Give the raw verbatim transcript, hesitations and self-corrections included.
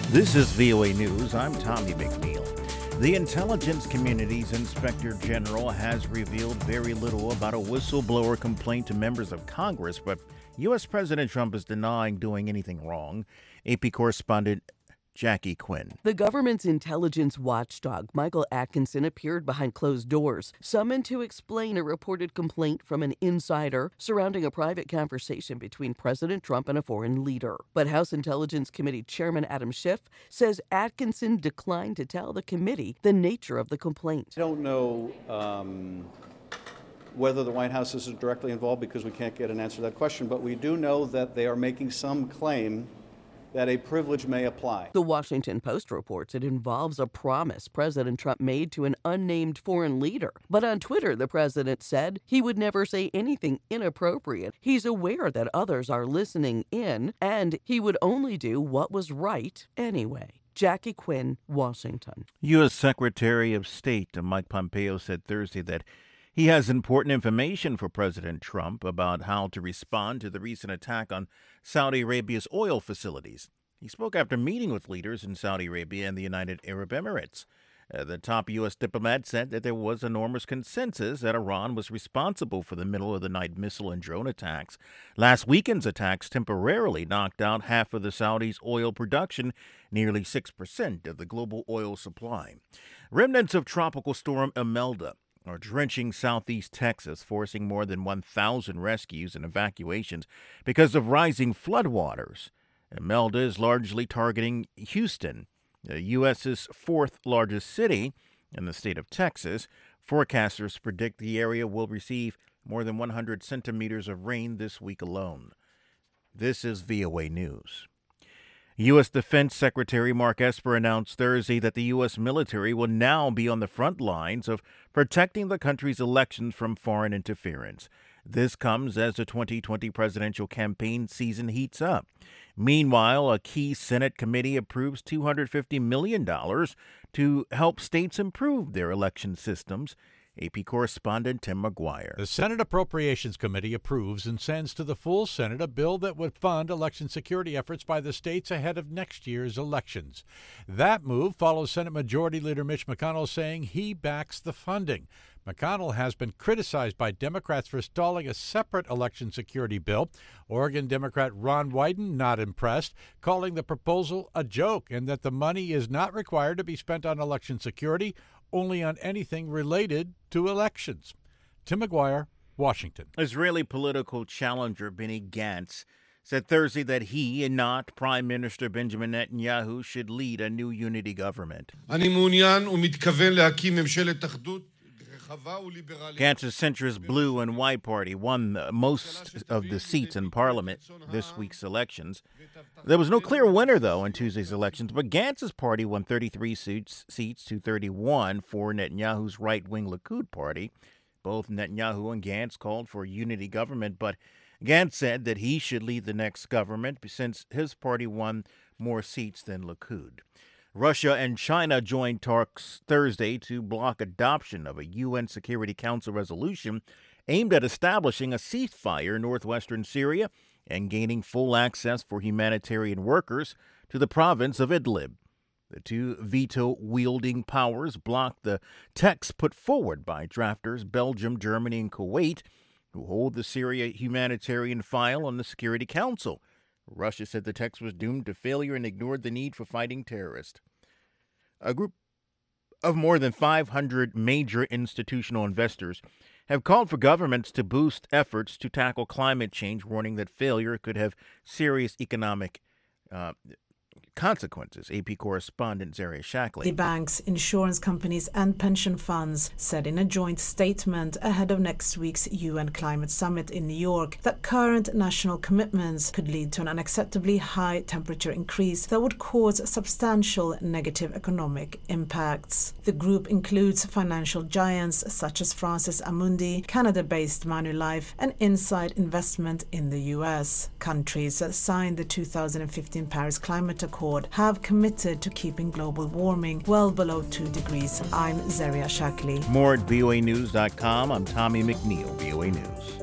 This is V O A News. I'm Tommy McNeil. The intelligence community's inspector general has revealed very little about a whistleblower complaint to members of Congress, but U S. President Trump is denying doing anything wrong. A P correspondent Jackie Quinn. The government's intelligence watchdog, Michael Atkinson, appeared behind closed doors, summoned to explain a reported complaint from an insider surrounding a private conversation between President Trump and a foreign leader. But House Intelligence Committee Chairman Adam Schiff says Atkinson declined to tell the committee the nature of the complaint. I don't know um, whether the White House is directly involved because we can't get an answer to that question, but we do know that they are making some claim that a privilege may apply. The Washington Post reports it involves a promise President Trump made to an unnamed foreign leader. But on Twitter, the president said he would never say anything inappropriate. He's aware that others are listening in, and he would only do what was right anyway. Jackie Quinn, Washington. U S. Secretary of State Mike Pompeo said Thursday that he has important information for President Trump about how to respond to the recent attack on Saudi Arabia's oil facilities. He spoke after meeting with leaders in Saudi Arabia and the United Arab Emirates. Uh, the top U S diplomat said that there was enormous consensus that Iran was responsible for the middle-of-the-night missile and drone attacks. Last weekend's attacks temporarily knocked out half of the Saudis' oil production, nearly six percent of the global oil supply. Remnants of Tropical Storm Imelda are drenching southeast Texas, forcing more than one thousand rescues and evacuations because of rising floodwaters. Imelda is largely targeting Houston, the U S's fourth largest city in the state of Texas. Forecasters predict the area will receive more than one hundred centimeters of rain this week alone. This is V O A News. U S. Defense Secretary Mark Esper announced Thursday that the U S military will now be on the front lines of protecting the country's elections from foreign interference. This comes as the twenty twenty presidential campaign season heats up. Meanwhile, a key Senate committee approves two hundred fifty million dollars to help states improve their election systems. A P correspondent Tim McGuire. The Senate Appropriations Committee approves and sends to the full Senate a bill that would fund election security efforts by the states ahead of next year's elections. That move follows Senate Majority Leader Mitch McConnell saying he backs the funding. McConnell has been criticized by Democrats for stalling a separate election security bill. Oregon Democrat Ron Wyden not impressed, calling the proposal a joke and that the money is not required to be spent on election security, only on anything related to elections. Tim McGuire, Washington. Israeli political challenger Benny Gantz said Thursday that he and not Prime Minister Benjamin Netanyahu should lead a new unity government. Gantz's centrist Blue and White Party won most of the seats in Parliament this week's elections. There was no clear winner, though, in Tuesday's elections, but Gantz's party won thirty-three seats, seats to thirty-one for Netanyahu's right-wing Likud party. Both Netanyahu and Gantz called for a unity government, but Gantz said that he should lead the next government since his party won more seats than Likud. Russia and China joined talks Thursday to block adoption of a U N Security Council resolution aimed at establishing a ceasefire in northwestern Syria and gaining full access for humanitarian workers to the province of Idlib. The two veto-wielding powers blocked the text put forward by drafters Belgium, Germany, and Kuwait, who hold the Syria humanitarian file on the Security Council. Russia said the text was doomed to failure and ignored the need for fighting terrorists. A group of more than five hundred major institutional investors have called for governments to boost efforts to tackle climate change, warning that failure could have serious economic uh, consequences. A P correspondent Zaria Shackley. The banks, insurance companies and pension funds said in a joint statement ahead of next week's U N Climate Summit in New York that current national commitments could lead to an unacceptably high temperature increase that would cause substantial negative economic impacts. The group includes financial giants such as Francis Amundi, Canada-based Manulife, and Inside Investment in the U S. Countries that signed the two thousand fifteen Paris Climate Accord have committed to keeping global warming well below two degrees. I'm Zaria Shackley. More at V O A news dot com. I'm Tommy McNeil, V O A News.